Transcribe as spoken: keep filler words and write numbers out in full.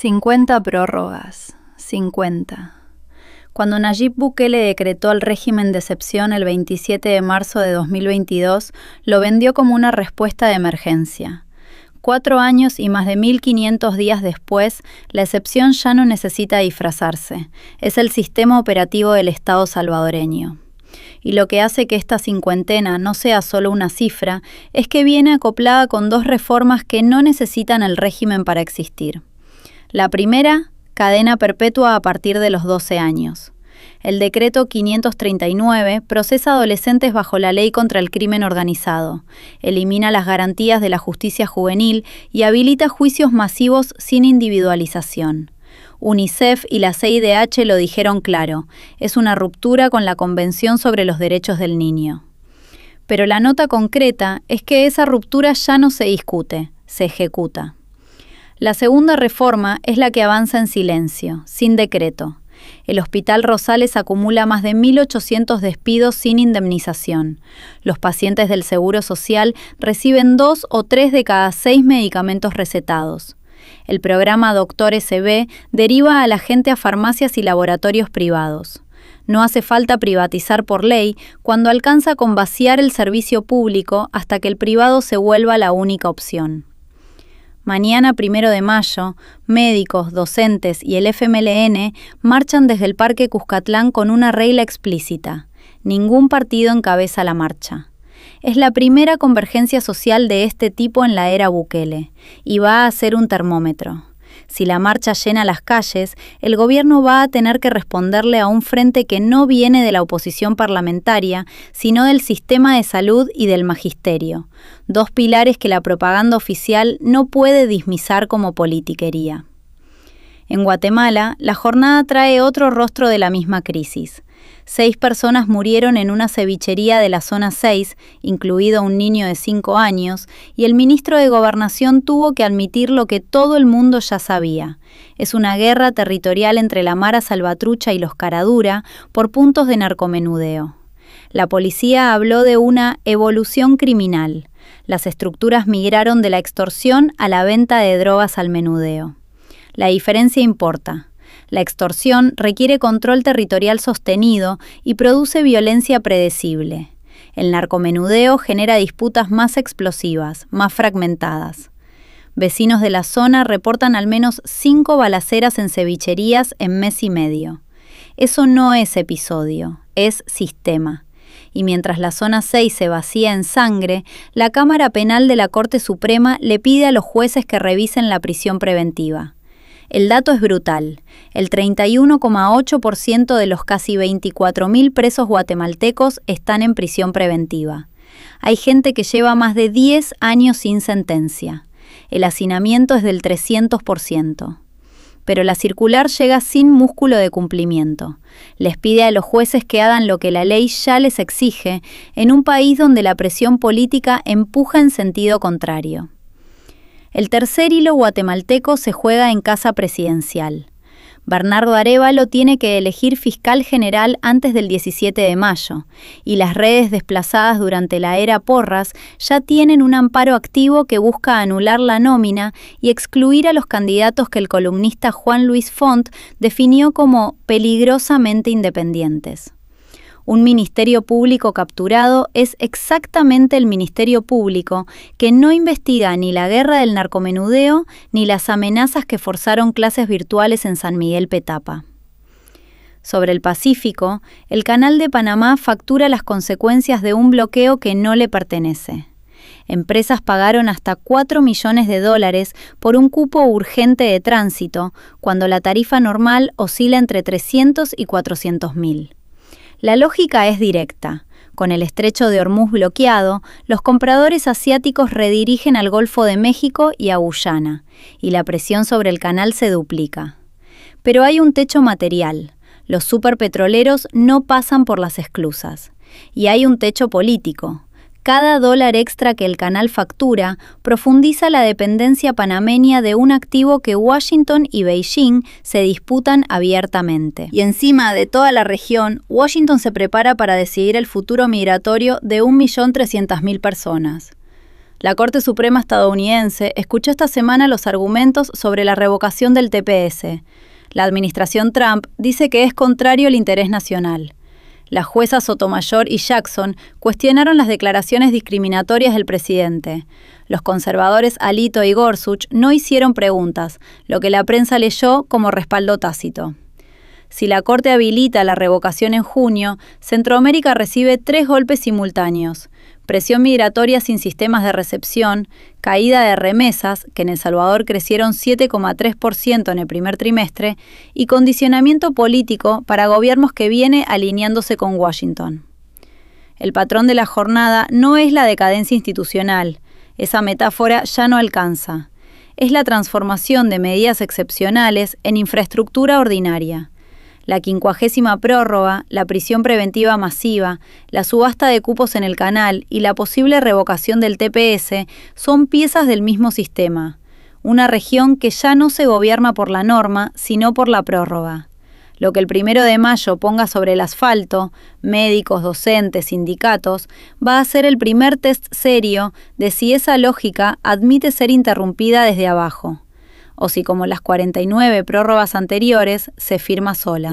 cincuenta prórrogas. cincuenta. Cuando Nayib Bukele decretó el régimen de excepción el veintisiete de marzo de dos mil veintidós, lo vendió como una respuesta de emergencia. Cuatro años y más de mil quinientos días después, la excepción ya no necesita disfrazarse. Es el sistema operativo del Estado salvadoreño. Y lo que hace que esta cincuentena no sea solo una cifra, es que viene acoplada con dos reformas que no necesitan el régimen para existir. La primera, cadena perpetua a partir de los doce años. El decreto quinientos treinta y nueve procesa adolescentes bajo la ley contra el crimen organizado, elimina las garantías de la justicia juvenil y habilita juicios masivos sin individualización. UNICEF y la C I D H lo dijeron claro, es una ruptura con la Convención sobre los Derechos del Niño. Pero la nota concreta es que esa ruptura ya no se discute, se ejecuta. La segunda reforma es la que avanza en silencio, sin decreto. El Hospital Rosales acumula más de mil ochocientos despidos sin indemnización. Los pacientes del Seguro Social reciben dos o tres de cada seis medicamentos recetados. El programa Doctor S B deriva a la gente a farmacias y laboratorios privados. No hace falta privatizar por ley cuando alcanza con vaciar el servicio público hasta que el privado se vuelva la única opción. Mañana, primero de mayo, médicos, docentes y el F M L N marchan desde el Parque Cuscatlán con una regla explícita. Ningún partido encabeza la marcha. Es la primera convergencia social de este tipo en la era Bukele, y va a ser un termómetro. Si la marcha llena las calles, el gobierno va a tener que responderle a un frente que no viene de la oposición parlamentaria, sino del sistema de salud y del magisterio, dos pilares que la propaganda oficial no puede dismisar como politiquería. En Guatemala, la jornada trae otro rostro de la misma crisis. Seis personas murieron en una cevichería de la zona seis, incluido un niño de cinco años, y el ministro de Gobernación tuvo que admitir lo que todo el mundo ya sabía. Es una guerra territorial entre la Mara Salvatrucha y los Caradura por puntos de narcomenudeo. La policía habló de una evolución criminal. Las estructuras migraron de la extorsión a la venta de drogas al menudeo. La diferencia importa. La extorsión requiere control territorial sostenido y produce violencia predecible. El narcomenudeo genera disputas más explosivas, más fragmentadas. Vecinos de la zona reportan al menos cinco balaceras en cevicherías en mes y medio. Eso no es episodio, es sistema. Y mientras la zona seis se vacía en sangre, la Cámara Penal de la Corte Suprema le pide a los jueces que revisen la prisión preventiva. El dato es brutal. El treinta y uno coma ocho por ciento de los casi veinticuatro mil presos guatemaltecos están en prisión preventiva. Hay gente que lleva más de diez años sin sentencia. El hacinamiento es del trescientos por ciento. Pero la circular llega sin músculo de cumplimiento. Les pide a los jueces que hagan lo que la ley ya les exige en un país donde la presión política empuja en sentido contrario. El tercer hilo guatemalteco se juega en Casa Presidencial. Bernardo Arévalo tiene que elegir fiscal general antes del diecisiete de mayo, y las redes desplazadas durante la era Porras ya tienen un amparo activo que busca anular la nómina y excluir a los candidatos que el columnista Juan Luis Font definió como peligrosamente independientes. Un ministerio público capturado es exactamente el ministerio público que no investiga ni la guerra del narcomenudeo ni las amenazas que forzaron clases virtuales en San Miguel Petapa. Sobre el Pacífico, el Canal de Panamá factura las consecuencias de un bloqueo que no le pertenece. Empresas pagaron hasta cuatro millones de dólares por un cupo urgente de tránsito, cuando la tarifa normal oscila entre trescientos y cuatrocientos mil. La lógica es directa. Con el estrecho de Hormuz bloqueado, los compradores asiáticos redirigen al Golfo de México y a Guyana, y la presión sobre el canal se duplica. Pero hay un techo material. Los superpetroleros no pasan por las esclusas. Y hay un techo político. Cada dólar extra que el canal factura profundiza la dependencia panameña de un activo que Washington y Beijing se disputan abiertamente. Y encima de toda la región, Washington se prepara para decidir el futuro migratorio de un millón trescientas mil personas. La Corte Suprema estadounidense escuchó esta semana los argumentos sobre la revocación del T P S. La administración Trump dice que es contrario al interés nacional. Las juezas Sotomayor y Jackson cuestionaron las declaraciones discriminatorias del presidente. Los conservadores Alito y Gorsuch no hicieron preguntas, lo que la prensa leyó como respaldo tácito. Si la Corte habilita la revocación en junio, Centroamérica recibe tres golpes simultáneos: presión migratoria sin sistemas de recepción, caída de remesas, que en El Salvador crecieron siete coma tres por ciento en el primer trimestre, y condicionamiento político para gobiernos que viene alineándose con Washington. El patrón de la jornada no es la decadencia institucional, esa metáfora ya no alcanza. Es la transformación de medidas excepcionales en infraestructura ordinaria. La quincuagésima prórroga, la prisión preventiva masiva, la subasta de cupos en el canal y la posible revocación del T P S son piezas del mismo sistema. Una región que ya no se gobierna por la norma, sino por la prórroga. Lo que el primero de mayo ponga sobre el asfalto, médicos, docentes, sindicatos, va a ser el primer test serio de si esa lógica admite ser interrumpida desde abajo, o si, como las cuarenta y nueve prórrogas anteriores, se firma sola.